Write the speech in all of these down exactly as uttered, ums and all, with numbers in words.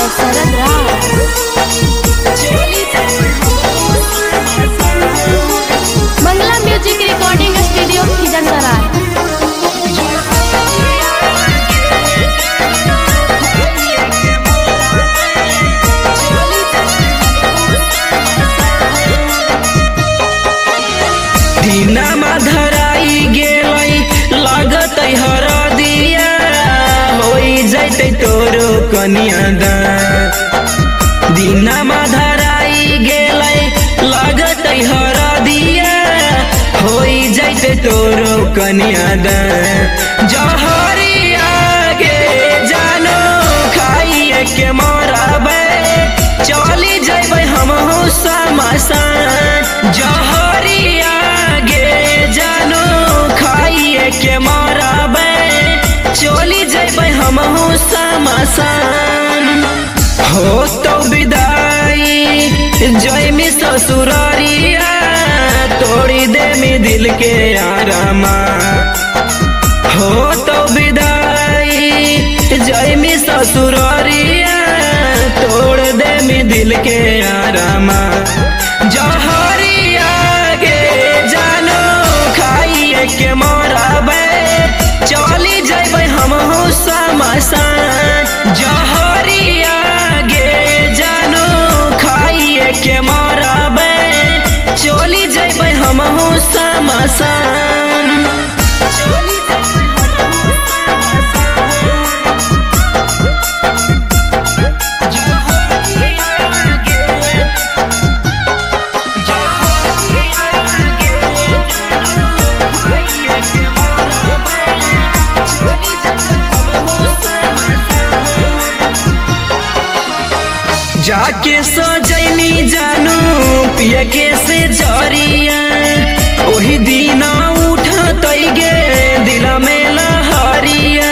by Sarad Rao. Mangla Music Recording Studio, Khijansarai. दीनामा धराई गेलै लागतै हरदिया होई जैतै तोरो कन्यादान। दीनामा धराई गेलै लागतै हरदिया होई जैतै तोरो कन्यादान। जहरिया गे जानो खाइए के मरबै चली जैबै हमहु शमशान। जहरिया के मरबै चली जैबै हमहु शमशान। हो तो विदाई जैमी ससुरारिया तोड़ी देमी दिल के आरामा। हो तो विदाई जैमी ससुरारिया तोड़ देमी दिल के आरामा। जहरिया गे जानो खाइए के मरबै चली जैबै हमहु शमशान। जहरिया गे जानो खाइए के मरबै चली जैबै हमहु शमशान। जाके सजैनी जानू पिया के से जरिया ओही दिन उठतै गे दिल में लहरिया।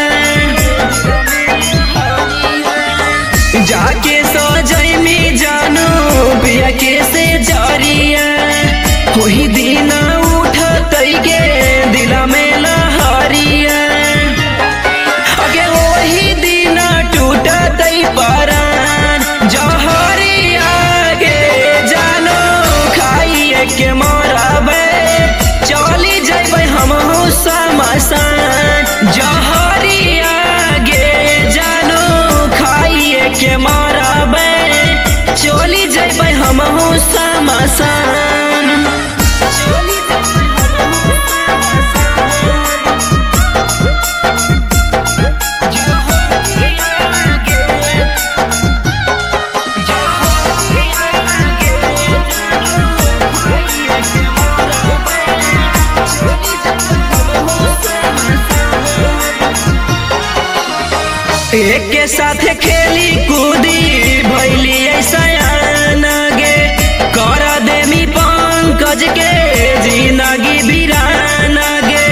जाके सजैनी जानू पिया के से जरिया ओही दिन उठतै गे दिल में लहरिया। अगे ओही दिन टूटतै परान। जहरिया गे जानो खाइए के मरबै चली जैबै हमहु शमशान। जहरिया गे जानो खाइए के मरबै चली जैबै हमहु शमशान। एक के साथ खेली कूदी भैली सयान गे कर देमी पंकज के जिंदगी वीरान गे।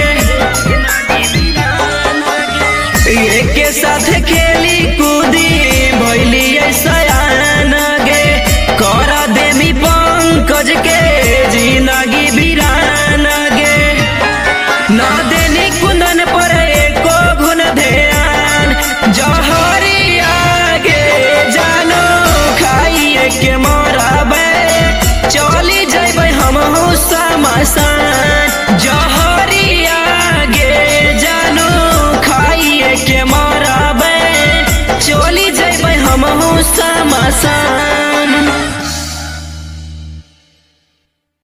एक के साथ खेली कूदी भैली सयान गे कर देमी पंकज के जिंदगी वीरान गे। न देनी कुंदन पर एको गुण ध्यान। जहरिया गे जानो खाइए के मरबै चली जैबै हमहु शमशान। जहरिया गे जानो खाइए के मरबै चली जैबै हमहु शमशान।